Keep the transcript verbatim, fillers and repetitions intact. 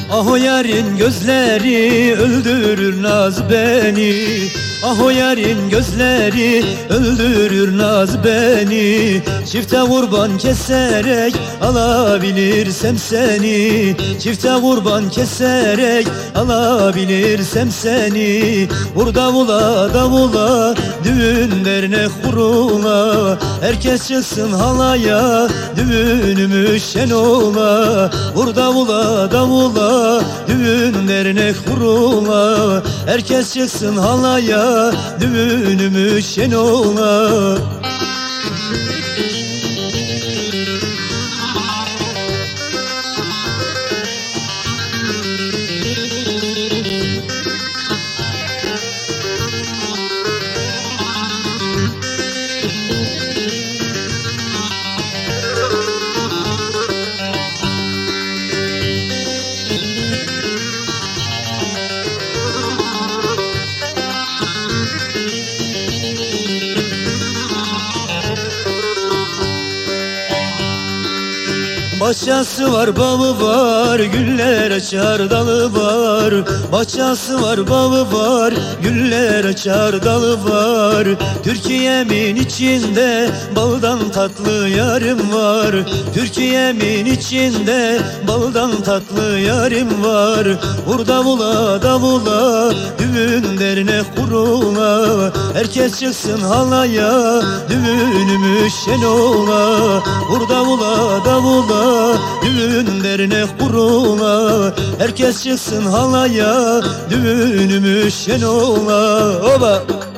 Ah o yarın gözleri öldürür naz beni. Ah o yarın gözleri öldürür naz beni. Çifte kurban keserek alabilirsem seni. Çifte kurban keserek alabilirsem seni. Vur davula davula, düğün dernek kurula. Herkes çıksın halaya, düğünümüz şen ola. Vur davula davula, düğün dernek kurula. Herkes çıksın halaya, düğünümüz şen ola. Bahçesi var, bağı var, güller açar dalı var. Bahçesi var, bağı var, güller açar dalı var. Türkiye'min içinde baldan tatlı yarım var. Türkiye'min içinde baldan tatlı yarım var. Vur davula davula, düğün dernek kurula. Herkes çıksın halaya, düğünümüz şen ola. Vur davula davula, düğün dernek kurula. Herkes çıksın halaya, düğünümüz şen ola. Oba!